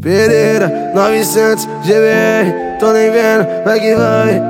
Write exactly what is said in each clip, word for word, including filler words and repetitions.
Pereira, novecentos G B R, tô nem vendo, vai que vai.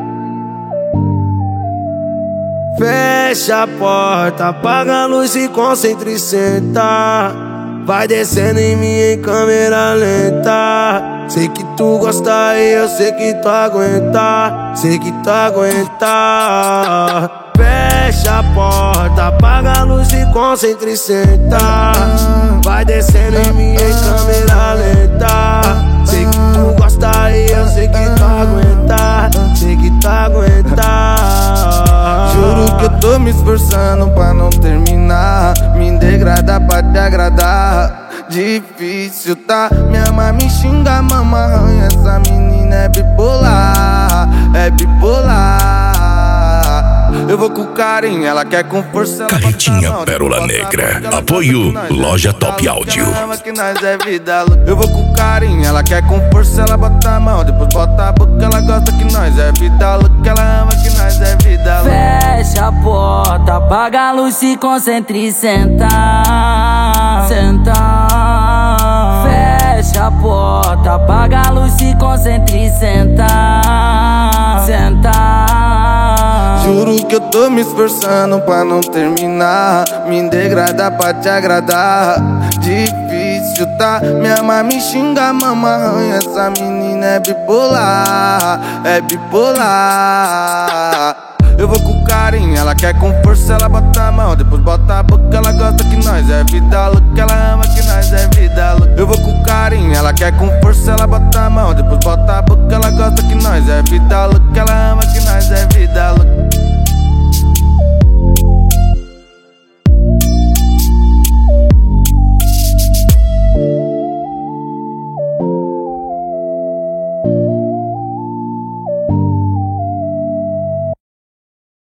Fecha a porta, apaga a luz e concentra e senta. Vai descendo em mim em câmera lenta. Sei que tu gosta e eu sei que tu aguenta. Sei que tu aguenta. Fecha a porta, apaga a luz e concentra e senta. Vai descendo em mim em câmera lenta. Sei que tu gosta e eu sei que tu aguenta. Sei que tu aguenta. Juro que eu tô me esforçando pra não terminar. Me degradar pra te agradar. Difícil, tá? Minha mãe me xinga, mama arranha. Essa menina é bipolar, é bipolar. Eu vou com carinho, ela quer com força. Carretinha Pérola Negra. Apoio Loja Top Áudio. Eu vou com carinho, ela quer com força. Ela bota a mão, depois bota a boca. Ela gosta que nós é vida louca. Ela ama que nós é vida louca. Fecha a porta, apaga a luz, se concentra e senta. Senta. Fecha a porta, apaga a luz, se concentra e senta. Senta. Juro que eu tô me esforçando pra não terminar. Me degradar pra te agradar. Difícil, tá? Minha mãe me xinga, mama arranha. Essa menina é bipolar, é bipolar. Eu vou com carinho, ela quer com força. Ela bota a mão, depois bota a boca. Ela gosta que nós é vida louca. Ela ama que nós é vida louca. Eu vou com carinho, ela quer com força. Ela bota a mão, depois bota a boca. Ela gosta que nós é vida louca. Ela ama que